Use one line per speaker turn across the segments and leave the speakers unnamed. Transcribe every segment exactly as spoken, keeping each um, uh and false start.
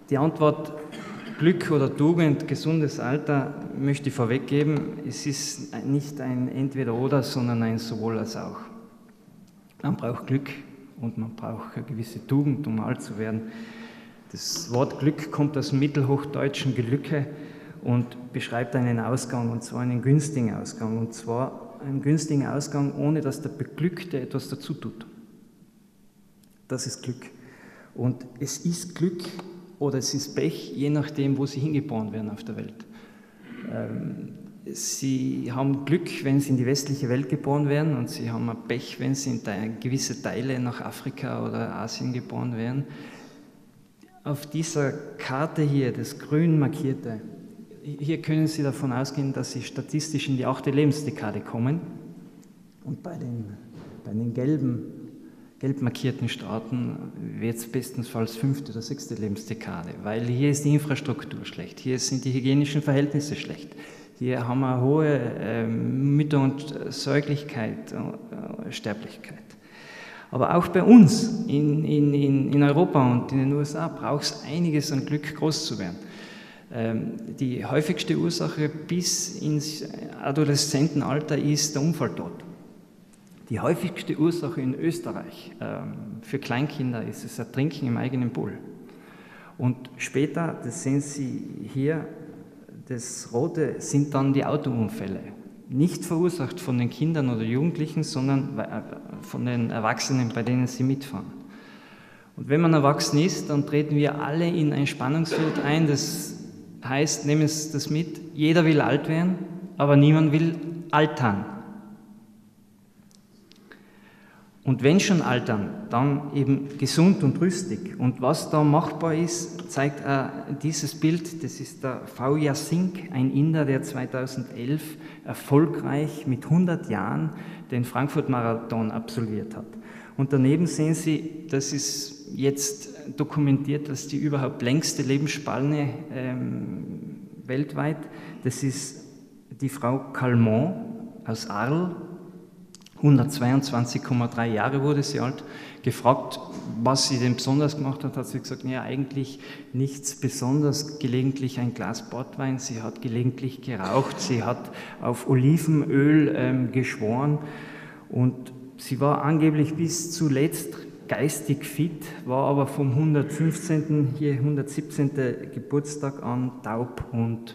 Die Antwort Glück oder Tugend, gesundes Alter, möchte ich vorweggeben, es ist nicht ein Entweder-Oder, sondern ein Sowohl als auch. Man braucht Glück und man braucht eine gewisse Tugend, um alt zu werden. Das Wort Glück kommt aus dem mittelhochdeutschen Gelücke und beschreibt einen Ausgang, und zwar einen günstigen Ausgang, und zwar einen günstigen Ausgang, ohne dass der Beglückte etwas dazu tut. Das ist Glück. Und es ist Glück oder es ist Pech, je nachdem, wo sie hingeboren werden auf der Welt. Ähm, sie haben Glück, wenn sie in die westliche Welt geboren werden, und sie haben ein Pech, wenn sie in gewisse Teile nach Afrika oder Asien geboren werden. Auf dieser Karte hier, das grün markierte, hier können Sie davon ausgehen, dass Sie statistisch in die achte Lebensdekade kommen. Und bei den, bei den gelben, gelb markierten Staaten wird es bestenfalls fünfte oder sechste Lebensdekade, weil hier ist die Infrastruktur schlecht, hier sind die hygienischen Verhältnisse schlecht, hier haben wir eine hohe äh, Mütter- und Säuglichkeit, äh, Sterblichkeit. Aber auch bei uns in, in, in Europa und in den U S A braucht es einiges an Glück, groß zu werden. Ähm, die häufigste Ursache bis ins Adoleszentenalter ist der Unfalltod. Die häufigste Ursache in Österreich ähm, für Kleinkinder ist das Ertrinken im eigenen Pool. Und später, das sehen Sie hier, das Rote sind dann die Autounfälle. Nicht verursacht von den Kindern oder Jugendlichen, sondern von den Erwachsenen, bei denen sie mitfahren. Und wenn man erwachsen ist, dann treten wir alle in ein Spannungsfeld ein. Das heißt, nehmen Sie das mit, jeder will alt werden, aber niemand will altern. Und wenn schon altern, dann eben gesund und rüstig. Und was da machbar ist, zeigt äh, dieses Bild. Das ist der Fauja Singh, ein Inder, der zweitausendelf erfolgreich mit hundert Jahren den Frankfurt-Marathon absolviert hat. Und daneben sehen Sie, das ist jetzt dokumentiert als die überhaupt längste Lebensspanne ähm, weltweit. Das ist die Frau Calment aus Arles. hundertzweiundzwanzig Komma drei Jahre wurde sie alt. Gefragt, was sie denn besonders gemacht hat, hat sie gesagt, ja, eigentlich nichts Besonderes, gelegentlich ein Glas Portwein, sie hat gelegentlich geraucht, sie hat auf Olivenöl ähm, geschworen und sie war angeblich bis zuletzt geistig fit, war aber vom hundertfünfzehnten hier hundertsiebzehnten Geburtstag an taub und,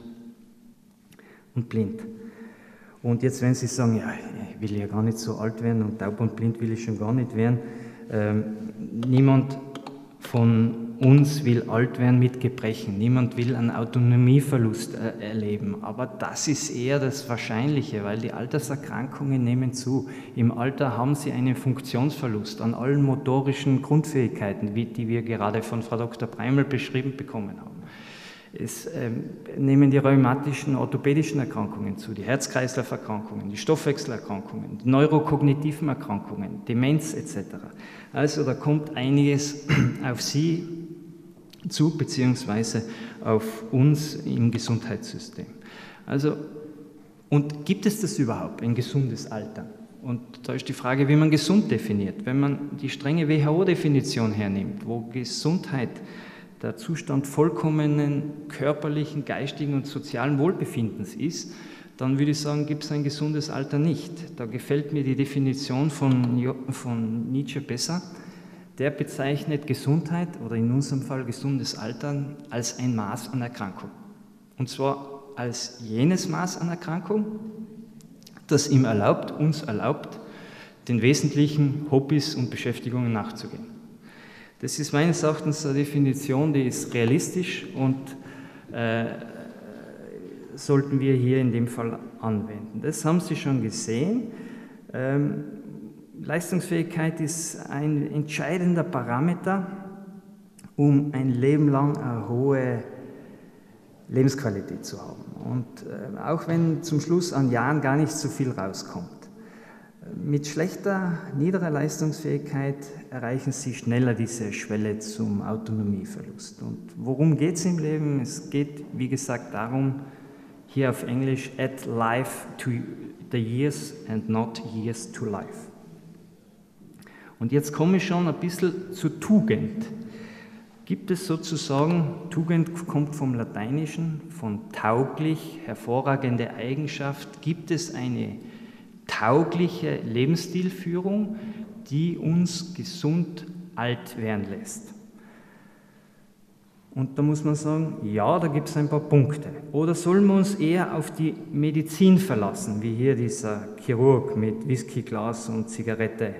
und blind. Und jetzt, wenn Sie sagen, ja, ich will ja gar nicht so alt werden und taub und blind will ich schon gar nicht werden, ähm, niemand von uns will alt werden mit Gebrechen, niemand will einen Autonomieverlust äh, erleben, aber das ist eher das Wahrscheinliche, weil die Alterserkrankungen nehmen zu. Im Alter haben Sie einen Funktionsverlust an allen motorischen Grundfähigkeiten, wie die wir gerade von Frau Doktor Breimel beschrieben bekommen haben. Es ähm, nehmen die rheumatischen, orthopädischen Erkrankungen zu, die Herz-Kreislauf-Erkrankungen, die Stoffwechselerkrankungen, die neurokognitiven Erkrankungen, Demenz et cetera. Also da kommt einiges auf Sie zu, beziehungsweise auf uns im Gesundheitssystem. Also, und gibt es das überhaupt, ein gesundes Alter? Und da ist die Frage, wie man gesund definiert. Wenn man die strenge W H O-Definition hernimmt, wo Gesundheit der Zustand vollkommenen körperlichen, geistigen und sozialen Wohlbefindens ist, dann würde ich sagen, gibt es ein gesundes Alter nicht. Da gefällt mir die Definition von, von Nietzsche besser. Der bezeichnet Gesundheit oder in unserem Fall gesundes Alter als ein Maß an Erkrankung. Und zwar als jenes Maß an Erkrankung, das ihm erlaubt, uns erlaubt, den wesentlichen Hobbys und Beschäftigungen nachzugehen. Das ist meines Erachtens eine Definition, die ist realistisch und äh, sollten wir hier in dem Fall anwenden. Das haben Sie schon gesehen. Ähm, Leistungsfähigkeit ist ein entscheidender Parameter, um ein Leben lang eine hohe Lebensqualität zu haben. Und äh, auch wenn zum Schluss an Jahren gar nicht so viel rauskommt. Mit schlechter, niederer Leistungsfähigkeit erreichen Sie schneller diese Schwelle zum Autonomieverlust. Und worum geht es im Leben? Es geht, wie gesagt, darum, hier auf Englisch, add life to the years and not years to life. Und jetzt komme ich schon ein bisschen zur Tugend. gibt es sozusagen, Tugend kommt vom Lateinischen, von tauglich, hervorragende Eigenschaft, gibt es eine taugliche Lebensstilführung, die uns gesund alt werden lässt. Und da muss man sagen, ja, da gibt es ein paar Punkte. Oder sollen wir uns eher auf die Medizin verlassen, wie hier dieser Chirurg mit Whiskyglas und Zigarette?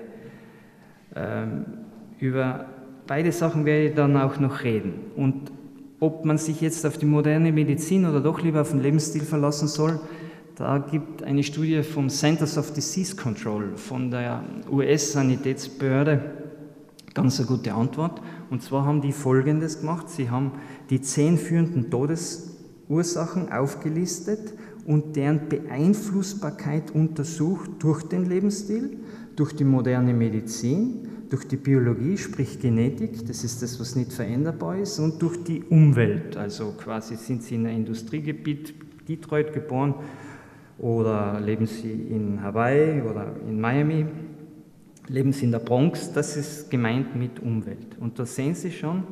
Ähm, über beide Sachen werde ich dann auch noch reden. Und ob man sich jetzt auf die moderne Medizin oder doch lieber auf den Lebensstil verlassen soll, da gibt eine Studie vom Centers of Disease Control, von der U S-Sanitätsbehörde, ganz eine gute Antwort. Und zwar haben die Folgendes gemacht: Sie haben die zehn führenden Todesursachen aufgelistet und deren Beeinflussbarkeit untersucht durch den Lebensstil, durch die moderne Medizin, durch die Biologie, sprich Genetik, das ist das, was nicht veränderbar ist, und durch die Umwelt. Also quasi sind Sie in einem Industriegebiet, Detroit, geboren, oder leben Sie in Hawaii oder in Miami, leben Sie in der Bronx, das ist gemeint mit Umwelt. Und da sehen Sie schon,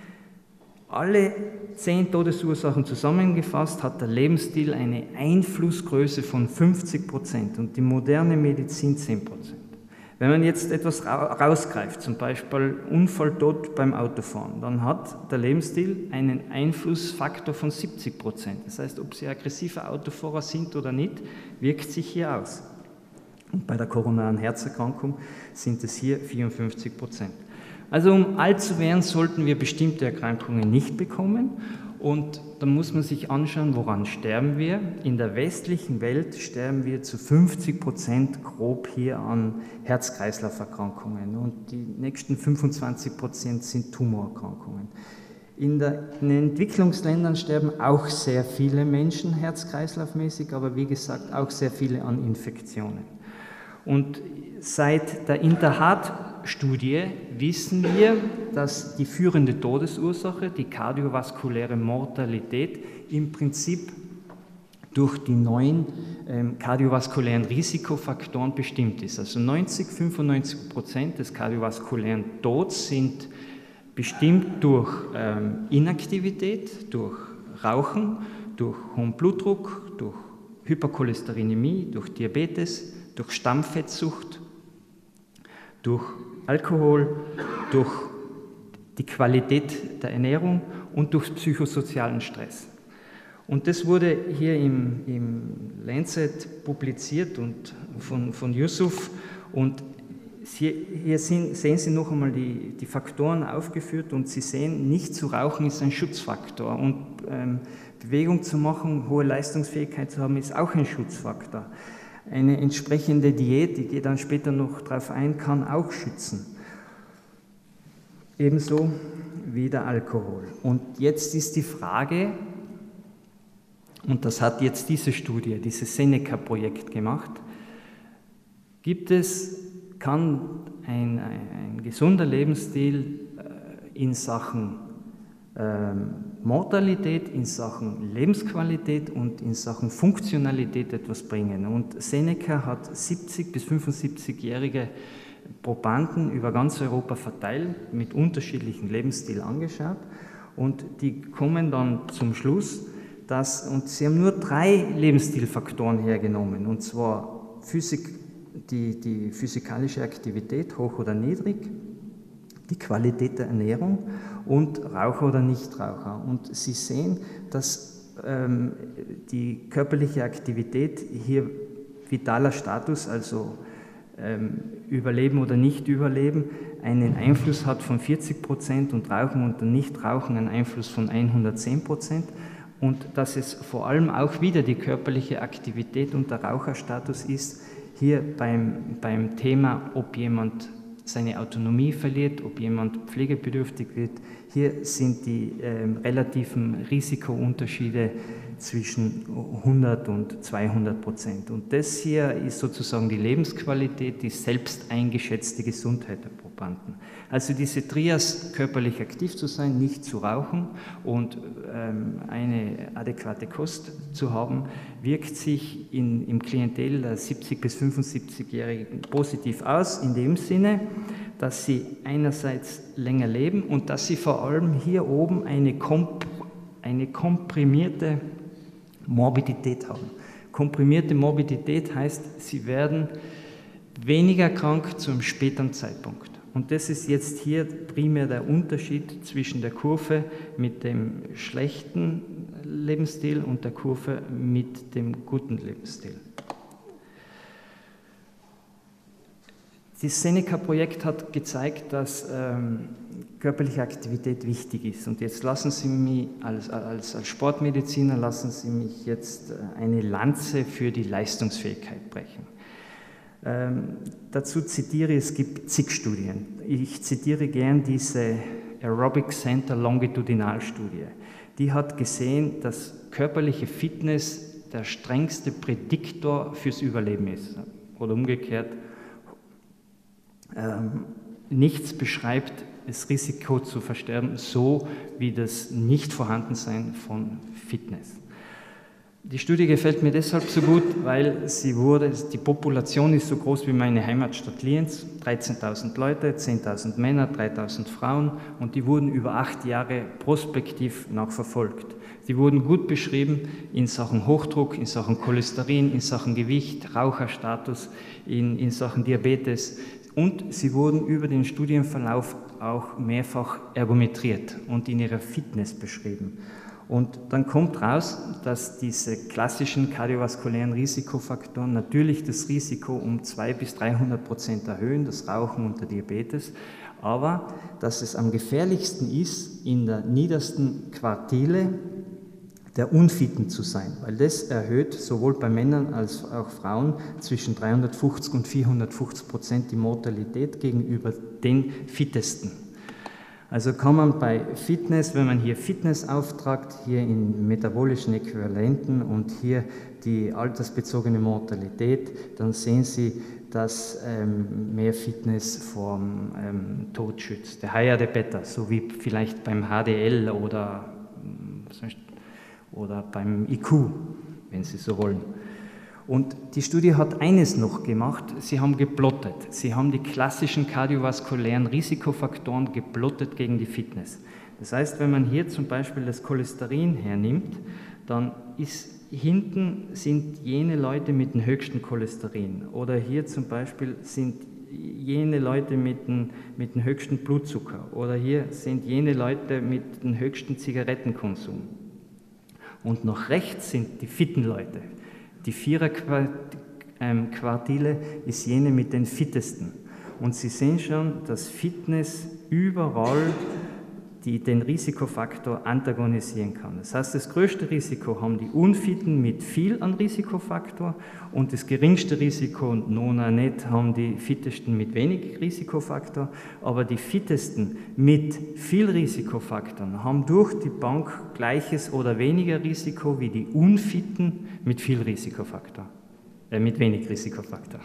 alle zehn Todesursachen zusammengefasst hat der Lebensstil eine Einflussgröße von fünfzig Prozent und die moderne Medizin zehn Prozent. Wenn man jetzt etwas rausgreift, zum Beispiel Unfalltod beim Autofahren, dann hat der Lebensstil einen Einflussfaktor von siebzig Prozent. Das heißt, ob Sie aggressiver Autofahrer sind oder nicht, wirkt sich hier aus. Und bei der koronaren Herzerkrankung sind es hier vierundfünfzig Prozent. Also um alt zu werden, sollten wir bestimmte Erkrankungen nicht bekommen. Und da muss man sich anschauen, woran sterben wir. In der westlichen Welt sterben wir zu fünfzig Prozent grob hier an Herz-Kreislauf-Erkrankungen und die nächsten fünfundzwanzig Prozent sind Tumorerkrankungen. In, der, in den Entwicklungsländern sterben auch sehr viele Menschen herz-kreislaufmäßig, aber wie gesagt auch sehr viele an Infektionen. Und seit der Interheart-Studie wissen wir, dass die führende Todesursache, die kardiovaskuläre Mortalität, im Prinzip durch die neuen ähm, kardiovaskulären Risikofaktoren bestimmt ist. Also neunzig, fünfundneunzig Prozent des kardiovaskulären Todes sind bestimmt durch ähm, Inaktivität, durch Rauchen, durch hohen Blutdruck, durch Hypercholesterinämie, durch Diabetes, durch Stammfettsucht, durch Alkohol, durch die Qualität der Ernährung und durch psychosozialen Stress. Und das wurde hier im, im Lancet publiziert und von, von Yusuf. Und hier, hier sind, sehen Sie noch einmal die, die Faktoren aufgeführt und Sie sehen, nicht zu rauchen ist ein Schutzfaktor und ähm, Bewegung zu machen, hohe Leistungsfähigkeit zu haben, ist auch ein Schutzfaktor. Eine entsprechende Diät, ich gehe dann später noch darauf ein, kann auch schützen. Ebenso wie der Alkohol. Und jetzt ist die Frage, und das hat jetzt diese Studie, dieses Seneca-Projekt gemacht, gibt es, kann ein, ein, ein gesunder Lebensstil in Sachen ähm, Mortalität, in Sachen Lebensqualität und in Sachen Funktionalität etwas bringen? Und Seneca hat siebzig- bis fünfundsiebzigjährige Probanden über ganz Europa verteilt, mit unterschiedlichen Lebensstilen angeschaut und die kommen dann zum Schluss, dass, und sie haben nur drei Lebensstilfaktoren hergenommen, und zwar Physik, die, die physikalische Aktivität, hoch oder niedrig, die Qualität der Ernährung und Raucher oder Nichtraucher. Und Sie sehen, dass ähm, die körperliche Aktivität hier vitaler Status, also ähm, Überleben oder Nicht-Überleben, einen Einfluss hat von vierzig Prozent und Rauchen und Nichtrauchen einen Einfluss von hundertzehn Prozent. Und dass es vor allem auch wieder die körperliche Aktivität und der Raucherstatus ist, hier beim, beim Thema, ob jemand seine Autonomie verliert, ob jemand pflegebedürftig wird. Hier sind die äh, relativen Risikounterschiede zwischen hundert und zweihundert Prozent. Und das hier ist sozusagen die Lebensqualität, die selbst eingeschätzte Gesundheit der Probanden. Also diese Trias, körperlich aktiv zu sein, nicht zu rauchen und ähm, eine adäquate Kost zu haben, wirkt sich in, im Klientel der siebzig- bis fünfundsiebzigjährigen positiv aus, in dem Sinne, dass sie einerseits länger leben und dass sie vor allem hier oben eine, komp eine komprimierte Morbidität haben. Komprimierte Morbidität heißt, sie werden weniger krank zu einem späteren Zeitpunkt. Und das ist jetzt hier primär der Unterschied zwischen der Kurve mit dem schlechten Lebensstil und der Kurve mit dem guten Lebensstil. Das Seneca-Projekt hat gezeigt, dass ähm, körperliche Aktivität wichtig ist. Und jetzt lassen Sie mich als, als, als Sportmediziner, lassen Sie mich jetzt eine Lanze für die Leistungsfähigkeit brechen. Ähm, dazu zitiere ich, es gibt zig Studien. Ich zitiere gern diese Aerobic Center Longitudinalstudie. Die hat gesehen, dass körperliche Fitness der strengste Prädiktor fürs Überleben ist. Oder umgekehrt, ähm, nichts beschreibt das Risiko zu versterben so wie das Nichtvorhandensein von Fitness. Die Studie gefällt mir deshalb so gut, weil sie wurde, die Population ist so groß wie meine Heimatstadt Lienz, dreizehntausend Leute, zehntausend Männer, dreitausend Frauen, und die wurden über acht Jahre prospektiv nachverfolgt. Sie wurden gut beschrieben in Sachen Hochdruck, in Sachen Cholesterin, in Sachen Gewicht, Raucherstatus, in, in Sachen Diabetes, und sie wurden über den Studienverlauf auch mehrfach ergometriert und in ihrer Fitness beschrieben. Und dann kommt raus, dass diese klassischen kardiovaskulären Risikofaktoren natürlich das Risiko um zweihundert bis dreihundert Prozent erhöhen, das Rauchen und der Diabetes, aber dass es am gefährlichsten ist, in der niedersten Quartile der Unfitten zu sein, weil das erhöht sowohl bei Männern als auch Frauen zwischen dreihundertfünfzig und vierhundertfünfzig Prozent die Mortalität gegenüber den Fittesten. Also kann man bei Fitness, wenn man hier Fitness auftragt, hier in metabolischen Äquivalenten und hier die altersbezogene Mortalität, dann sehen Sie, dass ähm, mehr Fitness vor ähm, Tod schützt. Der Higher the better, so wie vielleicht beim H D L oder, oder beim I Q, wenn Sie so wollen. Und die Studie hat eines noch gemacht, sie haben geplottet. Sie haben die klassischen kardiovaskulären Risikofaktoren geplottet gegen die Fitness. Das heißt, wenn man hier zum Beispiel das Cholesterin hernimmt, dann ist hinten sind jene Leute mit dem höchsten Cholesterin, oder hier zum Beispiel sind jene Leute mit dem, mit dem höchsten Blutzucker, oder hier sind jene Leute mit dem höchsten Zigarettenkonsum. Und nach rechts sind die fitten Leute. Die Viererquartile ist jene mit den fittesten. Und Sie sehen schon, dass Fitness überall die, den Risikofaktor antagonisieren kann. Das heißt, das größte Risiko haben die Unfitten mit viel an Risikofaktor und das geringste Risiko, nona net, haben die Fittesten mit wenig Risikofaktor. Aber die Fittesten mit viel Risikofaktoren haben durch die Bank gleiches oder weniger Risiko wie die Unfitten mit viel Risikofaktor, äh, mit wenig Risikofaktor.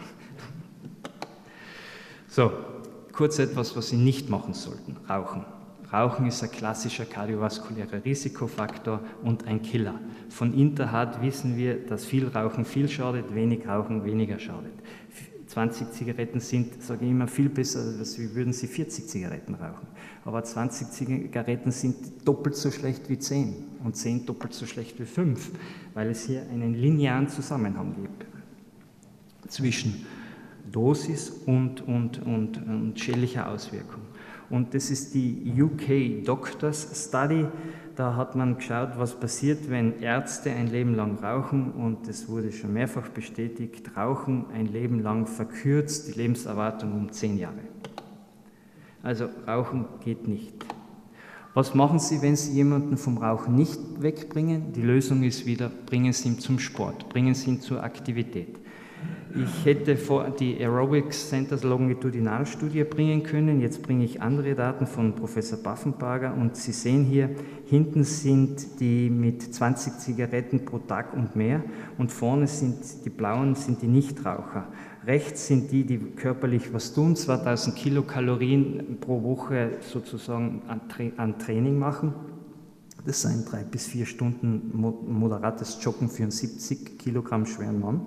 So, kurz etwas, was Sie nicht machen sollten: Rauchen. Rauchen ist ein klassischer kardiovaskulärer Risikofaktor und ein Killer. Von Interhart wissen wir, dass viel Rauchen viel schadet, wenig Rauchen weniger schadet. zwanzig Zigaretten sind, sage ich immer, viel besser, als würden Sie vierzig Zigaretten rauchen. Aber zwanzig Zigaretten sind doppelt so schlecht wie zehn und zehn doppelt so schlecht wie fünf, weil es hier einen linearen Zusammenhang gibt zwischen Dosis und, und, und, und schädlicher Auswirkung. Und das ist die U K Doctors Study. Da hat man geschaut, was passiert, wenn Ärzte ein Leben lang rauchen, und es wurde schon mehrfach bestätigt, Rauchen ein Leben lang verkürzt die Lebenserwartung um zehn Jahre. Also Rauchen geht nicht. Was machen Sie, wenn Sie jemanden vom Rauchen nicht wegbringen? Die Lösung ist wieder, bringen Sie ihn zum Sport, bringen Sie ihn zur Aktivität. Ich hätte vor die Aerobics Centers Longitudinalstudie bringen können. Jetzt bringe ich andere Daten von Professor Baffenbarger und Sie sehen hier, hinten sind die mit zwanzig Zigaretten pro Tag und mehr und vorne sind die blauen, sind die Nichtraucher. Rechts sind die, die körperlich was tun, zweitausend Kilokalorien pro Woche sozusagen an, Tra an Training machen. Das sind drei bis vier Stunden moderates Joggen für einen siebzig Kilogramm schweren Mann.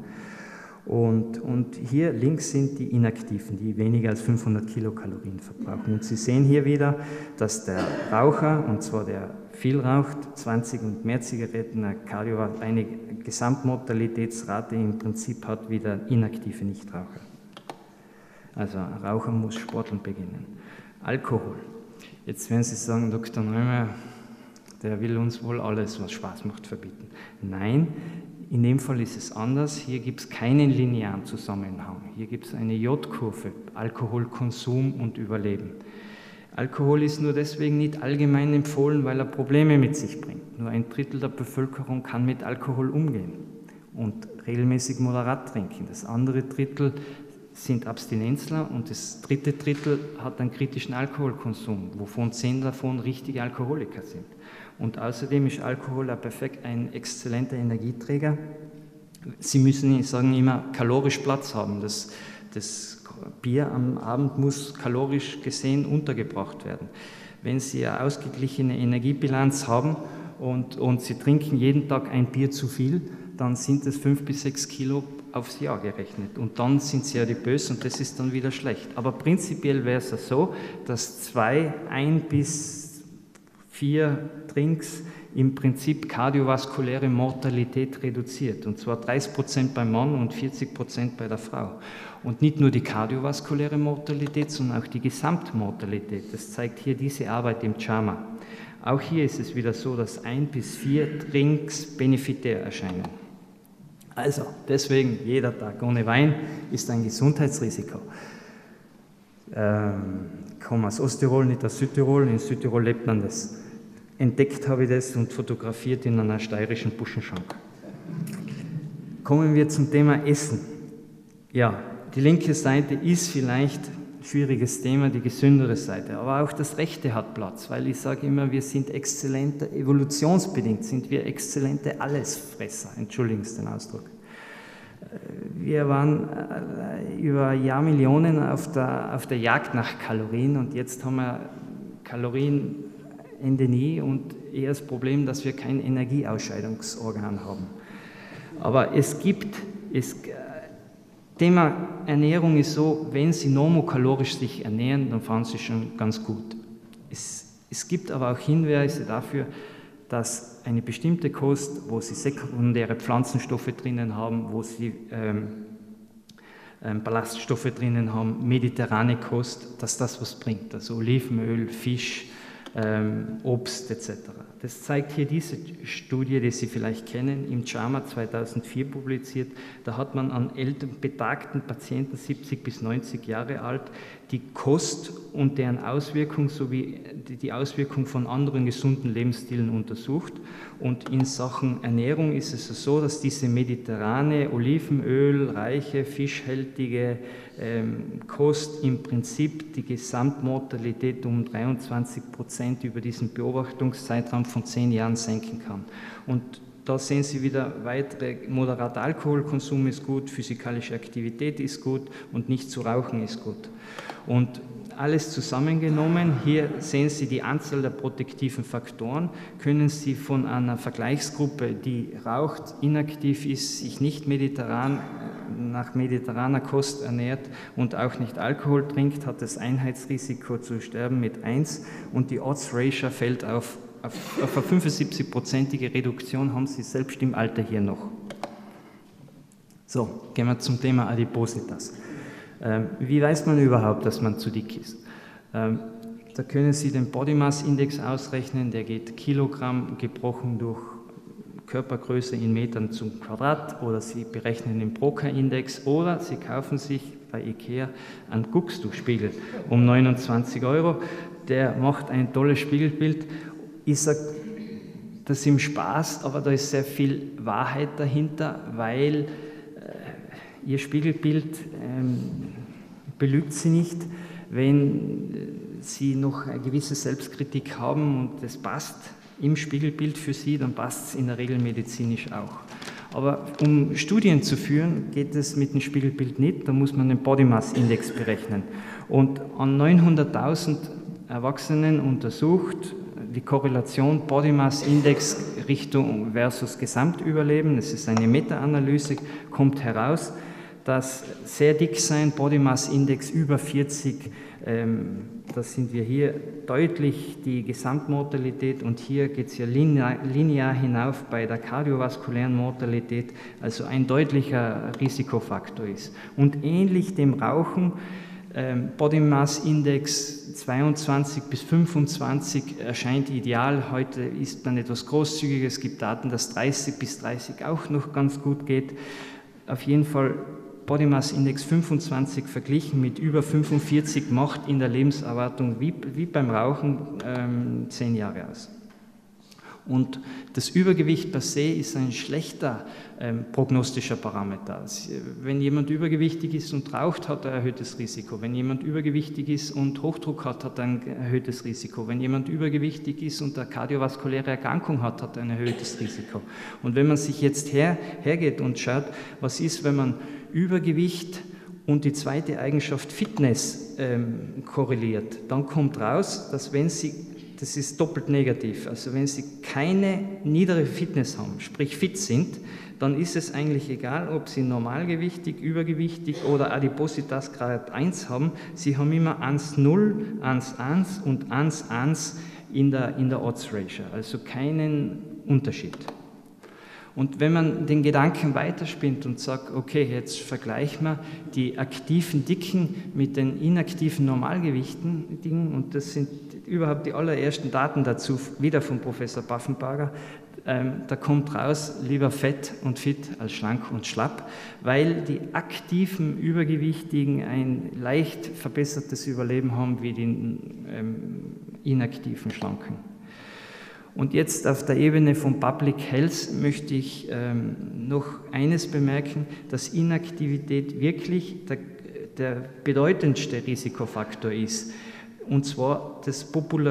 Und, und hier links sind die Inaktiven, die weniger als fünfhundert Kilokalorien verbrauchen. Und Sie sehen hier wieder, dass der Raucher, und zwar der viel raucht, zwanzig und mehr Zigaretten, eine, Cardio, eine Gesamtmortalitätsrate im Prinzip hat wie der inaktive Nichtraucher. Also ein Raucher muss sporteln beginnen. Alkohol. Jetzt werden Sie sagen, Doktor Neumeyer, der will uns wohl alles, was Spaß macht, verbieten. Nein, in dem Fall ist es anders. Hier gibt es keinen linearen Zusammenhang. Hier gibt es eine J-Kurve, Alkoholkonsum und Überleben. Alkohol ist nur deswegen nicht allgemein empfohlen, weil er Probleme mit sich bringt. Nur ein Drittel der Bevölkerung kann mit Alkohol umgehen und regelmäßig moderat trinken. Das andere Drittel sind Abstinenzler und das dritte Drittel hat einen kritischen Alkoholkonsum, wovon zehn davon richtige Alkoholiker sind. Und außerdem ist Alkohol ein, perfekt, ein exzellenter Energieträger. Sie müssen, ich sage immer, kalorisch Platz haben. Das, das Bier am Abend muss kalorisch gesehen untergebracht werden. Wenn Sie eine ausgeglichene Energiebilanz haben und, und Sie trinken jeden Tag ein Bier zu viel, dann sind es fünf bis sechs Kilo aufs Jahr gerechnet. Und dann sind Sie adipös und das ist dann wieder schlecht. Aber prinzipiell wäre es ja so, dass zwei, ein bis vier Drinks im Prinzip kardiovaskuläre Mortalität reduziert. Und zwar dreißig Prozent beim Mann und vierzig Prozent bei der Frau. Und nicht nur die kardiovaskuläre Mortalität, sondern auch die Gesamtmortalität. Das zeigt hier diese Arbeit im JAMA. Auch hier ist es wieder so, dass ein bis vier Drinks benefitär erscheinen. Also, deswegen, jeder Tag ohne Wein ist ein Gesundheitsrisiko. Ähm, ich komme aus Osttirol, nicht aus Südtirol. In Südtirol lebt man das. Entdeckt habe ich das und fotografiert in einer steirischen Buschenschank. Kommen wir zum Thema Essen. Ja, die linke Seite ist vielleicht ein schwieriges Thema, die gesündere Seite, aber auch das rechte hat Platz, weil ich sage immer, wir sind exzellente, evolutionsbedingt sind wir exzellente Allesfresser, entschuldigen Sie den Ausdruck. Wir waren über Jahrmillionen auf der, auf der Jagd nach Kalorien und jetzt haben wir Kalorien Ende nie und eher das Problem, dass wir kein Energieausscheidungsorgan haben. Aber es gibt, es, Thema Ernährung ist so, wenn Sie normokalorisch sich ernähren, dann fahren Sie schon ganz gut. Es, es gibt aber auch Hinweise dafür, dass eine bestimmte Kost, wo Sie sekundäre Pflanzenstoffe drinnen haben, wo Sie ähm, ähm, Ballaststoffe drinnen haben, mediterrane Kost, dass das was bringt. Also Olivenöl, Fisch, ähm, Obst et cetera. Das zeigt hier diese Studie, die Sie vielleicht kennen, im JAMA zweitausendvier publiziert. Da hat man an älteren, betagten Patienten, siebzig bis neunzig Jahre alt, die Kost und deren Auswirkung sowie die Auswirkung von anderen gesunden Lebensstilen untersucht. Und in Sachen Ernährung ist es so, dass diese mediterrane, olivenölreiche, fischhältige ähm, Kost im Prinzip die Gesamtmortalität um dreiundzwanzig Prozent über diesen Beobachtungszeitraum von zehn Jahren senken kann. Und da sehen Sie wieder, weitere moderater Alkoholkonsum ist gut, physikalische Aktivität ist gut und nicht zu rauchen ist gut. Und alles zusammengenommen, hier sehen Sie die Anzahl der protektiven Faktoren, können Sie von einer Vergleichsgruppe, die raucht, inaktiv ist, sich nicht mediterran, nach mediterraner Kost ernährt und auch nicht Alkohol trinkt, hat das Einheitsrisiko zu sterben mit eins und die Odds Ratio fällt auf, auf, auf eine fünfundsiebzig-prozentige Reduktion, haben Sie selbst im Alter hier noch. So, gehen wir zum Thema Adipositas. Wie weiß man überhaupt, dass man zu dick ist? Da können Sie den Body Mass Index ausrechnen, der geht Kilogramm gebrochen durch Körpergröße in Metern zum Quadrat, oder Sie berechnen den Broca-Index oder Sie kaufen sich bei Ikea einen Guckstuchspiegel um neunundzwanzig Euro. Der macht ein tolles Spiegelbild. Ich sage, das ist im Spaß, aber da ist sehr viel Wahrheit dahinter, weil Ihr Spiegelbild ähm, belügt Sie nicht, wenn Sie noch eine gewisse Selbstkritik haben und das passt im Spiegelbild für Sie, dann passt es in der Regel medizinisch auch. Aber um Studien zu führen, geht es mit dem Spiegelbild nicht, da muss man den Body Mass Index berechnen. Und an neunhunderttausend Erwachsenen untersucht, die Korrelation Body Mass Index Richtung versus Gesamtüberleben, das ist eine Meta-Analyse, kommt heraus, dass sehr dick sein, Body Mass Index über vierzig, ähm, da sind wir hier deutlich die Gesamtmortalität und hier geht es ja linear, linear hinauf bei der kardiovaskulären Mortalität, also ein deutlicher Risikofaktor ist. Und ähnlich dem Rauchen, ähm, Body Mass Index zweiundzwanzig bis fünfundzwanzig erscheint ideal, heute ist man etwas großzügiger, es gibt Daten, dass dreißig bis dreißig auch noch ganz gut geht. Auf jeden Fall Body Mass Index fünfundzwanzig verglichen mit über fünfundvierzig macht in der Lebenserwartung wie, wie beim Rauchen ähm, zehn Jahre aus. Und das Übergewicht per se ist ein schlechter ähm, prognostischer Parameter. Wenn jemand übergewichtig ist und raucht, hat er ein erhöhtes Risiko. Wenn jemand übergewichtig ist und Hochdruck hat, hat er ein erhöhtes Risiko. Wenn jemand übergewichtig ist und eine kardiovaskuläre Erkrankung hat, hat er ein erhöhtes Risiko. Und wenn man sich jetzt her, hergeht und schaut, was ist, wenn man Übergewicht und die zweite Eigenschaft Fitness ähm, korreliert, dann kommt raus, dass wenn Sie, das ist doppelt negativ, also wenn Sie keine niedere Fitness haben, sprich fit sind, dann ist es eigentlich egal, ob Sie normalgewichtig, übergewichtig oder Adipositas Grad eins haben, Sie haben immer eins Komma null, eins Komma eins und eins Komma eins in der, in der Odds Ratio, also keinen Unterschied. Und wenn man den Gedanken weiterspinnt und sagt, okay, jetzt vergleichen wir die aktiven Dicken mit den inaktiven Normalgewichten, und das sind überhaupt die allerersten Daten dazu, wieder von Professor Paffenbarger, ähm, da kommt raus, lieber fett und fit als schlank und schlapp, weil die aktiven Übergewichtigen ein leicht verbessertes Überleben haben wie die ähm, inaktiven Schlanken. Und jetzt auf der Ebene von Public Health möchte ich ähm, noch eines bemerken, dass Inaktivität wirklich der, der bedeutendste Risikofaktor ist, und zwar das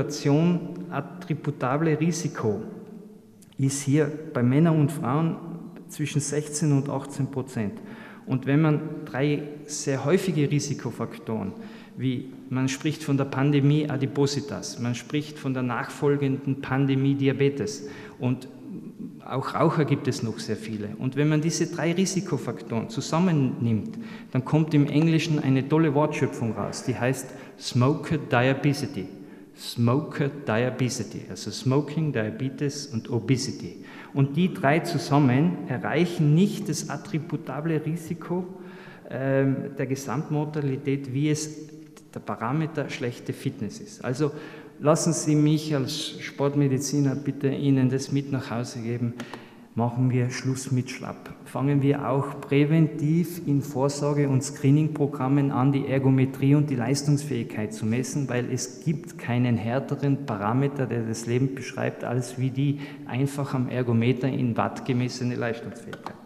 populationattributable Risiko ist hier bei Männern und Frauen zwischen sechzehn und achtzehn Prozent. Und wenn man drei sehr häufige Risikofaktoren, wie man spricht von der Pandemie Adipositas, man spricht von der nachfolgenden Pandemie Diabetes und auch Raucher gibt es noch sehr viele. Und wenn man diese drei Risikofaktoren zusammennimmt, dann kommt im Englischen eine tolle Wortschöpfung raus, die heißt Smoker Diabesity. Smoker Diabesity, also Smoking, Diabetes und Obesity. Und die drei zusammen erreichen nicht das attributable Risiko äh, der Gesamtmortalität, wie es der Parameter schlechte Fitness ist. Also lassen Sie mich als Sportmediziner bitte Ihnen das mit nach Hause geben. Machen wir Schluss mit Schlapp. Fangen wir auch präventiv in Vorsorge- und Screening-Programmen an, die Ergometrie und die Leistungsfähigkeit zu messen, weil es gibt keinen härteren Parameter, der das Leben beschreibt, als wie die einfach am Ergometer in Watt gemessene Leistungsfähigkeit.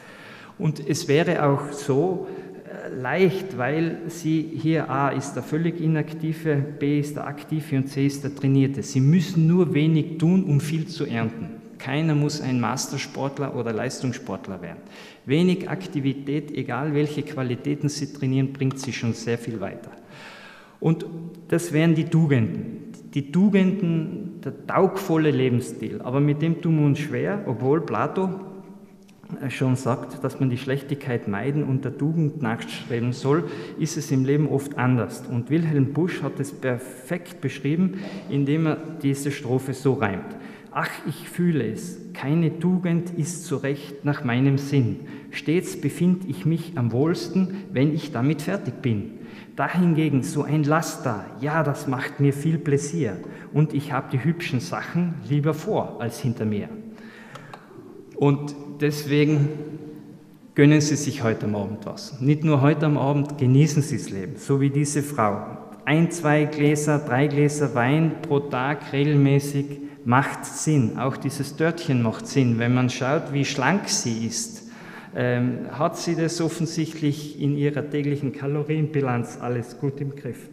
Und es wäre auch so leicht, weil Sie hier A ist der völlig inaktive, B ist der aktive und C ist der trainierte. Sie müssen nur wenig tun, um viel zu ernten. Keiner muss ein Mastersportler oder Leistungssportler werden. Wenig Aktivität, egal welche Qualitäten Sie trainieren, bringt Sie schon sehr viel weiter. Und das wären die Tugenden. Die Tugenden, der taugvolle Lebensstil. Aber mit dem tun wir uns schwer, obwohl Plato schon sagt, dass man die Schlechtigkeit meiden und der Tugend nachstreben soll, ist es im Leben oft anders. Und Wilhelm Busch hat es perfekt beschrieben, indem er diese Strophe so reimt. Ach, ich fühle es, keine Tugend ist so recht nach meinem Sinn. Stets befind ich mich am wohlsten, wenn ich damit fertig bin. Dahingegen so ein Laster, ja, das macht mir viel Pläsier. Und ich habe die hübschen Sachen lieber vor als hinter mir. Und deswegen gönnen Sie sich heute am Abend was. Nicht nur heute am Abend, genießen Sie das Leben, so wie diese Frau. Ein, zwei Gläser, drei Gläser Wein pro Tag regelmäßig macht Sinn. Auch dieses Törtchen macht Sinn, wenn man schaut, wie schlank sie ist. ähm, hat sie das offensichtlich in ihrer täglichen Kalorienbilanz alles gut im Griff.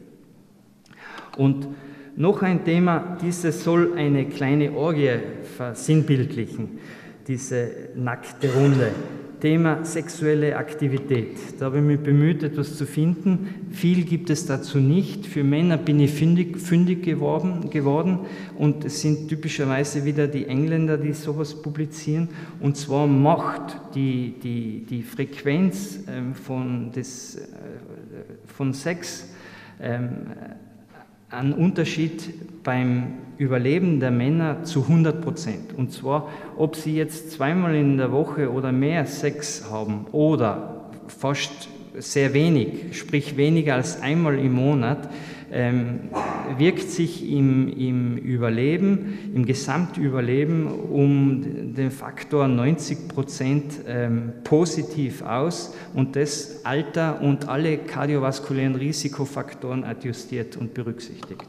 Und noch ein Thema, dieses soll eine kleine Orgie versinnbildlichen, diese nackte Runde. Thema sexuelle Aktivität. Da habe ich mich bemüht, etwas zu finden. Viel gibt es dazu nicht. Für Männer bin ich fündig, fündig geworden, geworden und es sind typischerweise wieder die Engländer, die sowas publizieren. Und zwar macht die, die, die Frequenz ähm, von, des, äh, von Sex ähm, einen Unterschied beim Überleben der Männer zu hundert Prozent. Und zwar, ob sie jetzt zweimal in der Woche oder mehr Sex haben oder fast sehr wenig, sprich weniger als einmal im Monat, ähm, wirkt sich im, im Überleben, im Gesamtüberleben um den Faktor neunzig Prozent ähm, positiv aus und das Alter und alle kardiovaskulären Risikofaktoren adjustiert und berücksichtigt.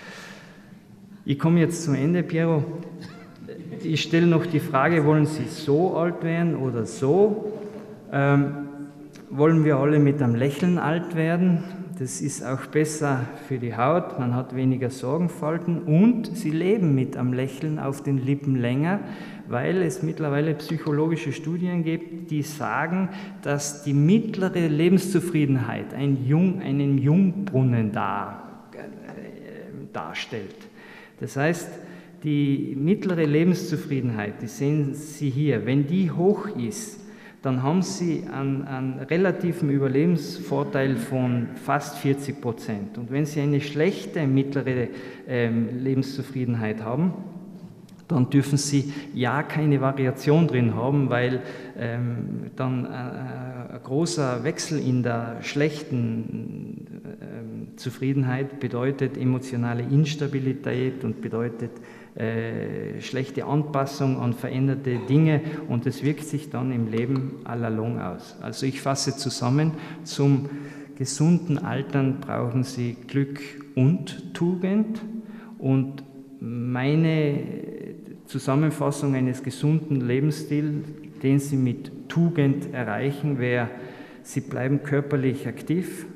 Ich komme jetzt zum Ende, Piero. Ich stelle noch die Frage, wollen Sie so alt werden oder so? Ähm, wollen wir alle mit einem Lächeln alt werden? Das ist auch besser für die Haut, man hat weniger Sorgenfalten und Sie leben mit einem Lächeln auf den Lippen länger, weil es mittlerweile psychologische Studien gibt, die sagen, dass die mittlere Lebenszufriedenheit ein Jung, einen Jungbrunnen dar, äh, darstellt. Das heißt, die mittlere Lebenszufriedenheit, die sehen Sie hier, wenn die hoch ist, dann haben Sie einen, einen relativen Überlebensvorteil von fast vierzig Prozent. Und wenn Sie eine schlechte mittlere ähm, Lebenszufriedenheit haben, dann dürfen Sie ja keine Variation drin haben, weil ähm, dann äh, ein großer Wechsel in der schlechten äh, Zufriedenheit bedeutet emotionale Instabilität und bedeutet Äh, schlechte Anpassung an veränderte Dinge und es wirkt sich dann im Leben à la longue aus. Also ich fasse zusammen, zum gesunden Altern brauchen Sie Glück und Tugend und meine Zusammenfassung eines gesunden Lebensstils, den Sie mit Tugend erreichen, wäre, Sie bleiben körperlich aktiv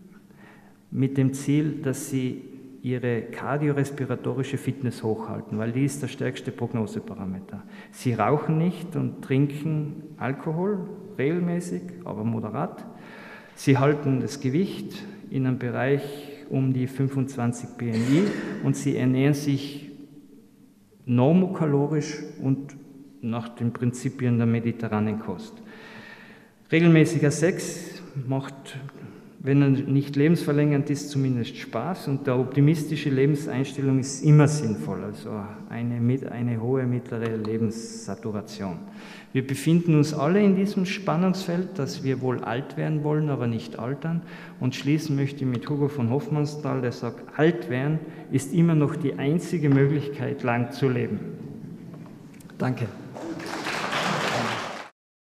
mit dem Ziel, dass Sie Ihre kardiorespiratorische Fitness hochhalten, weil die ist der stärkste Prognoseparameter. Sie rauchen nicht und trinken Alkohol regelmäßig, aber moderat. Sie halten das Gewicht in einem Bereich um die fünfundzwanzig B M I und Sie ernähren sich normokalorisch und nach den Prinzipien der mediterranen Kost. Regelmäßiger Sex macht, wenn er nicht lebensverlängernd ist, zumindest Spaß und der optimistische Lebenseinstellung ist immer sinnvoll, also eine, eine hohe mittlere Lebenssaturation. Wir befinden uns alle in diesem Spannungsfeld, dass wir wohl alt werden wollen, aber nicht altern und schließen möchte ich mit Hugo von Hofmannsthal, der sagt, alt werden ist immer noch die einzige Möglichkeit, lang zu leben. Danke.